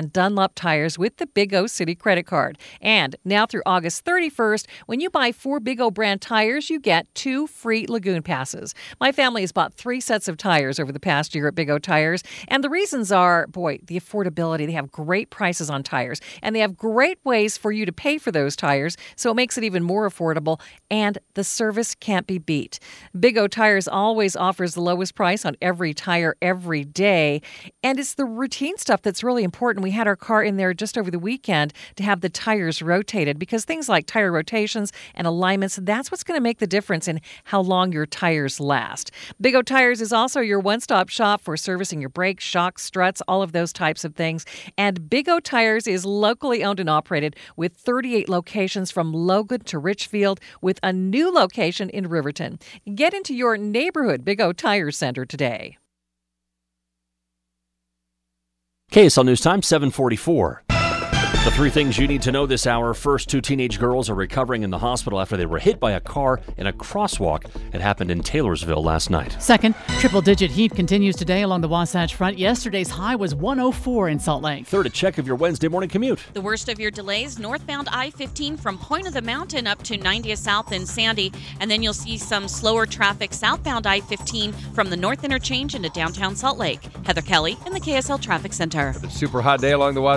and Dunlop tires with the Big O City credit card. And now through August 31st, when you buy 4 Big O brand tires, you get 2 free Lagoon passes. My family has bought 3 sets of tires over the past year at Big O Tires, and the reasons are, the affordability. They have great prices on tires, and they have great ways for you to pay for those tires, so it makes it even more affordable, and the service can't be beat. Big O Tires always offers the lowest price on every tire every day, and it's the routine stuff that's really important. We had our car in there just over the weekend to have the tires rotated, because things like tire rotations and alignments, that's what's going to make the difference in how long your tires last. Big O Tires is also your one-stop shop for servicing your brakes, shocks, struts, all of those types of things. And Big O Tires is locally owned and operated with 38 locations from Logan to Richfield, with a new location in Riverton. Get into your neighborhood Big O Tire Center today. KSL News Time, 7:44. The 3 things you need to know this hour. First, 2 teenage girls are recovering in the hospital after they were hit by a car in a crosswalk. It happened in Taylorsville last night. Second, triple-digit heat continues today along the Wasatch Front. Yesterday's high was 104 in Salt Lake. Third, a check of your Wednesday morning commute. The worst of your delays, northbound I-15 from Point of the Mountain up to 90th South in Sandy. And then you'll see some slower traffic southbound I-15 from the North Interchange into downtown Salt Lake. Heather Kelly in the KSL Traffic Center. It's a super hot day along the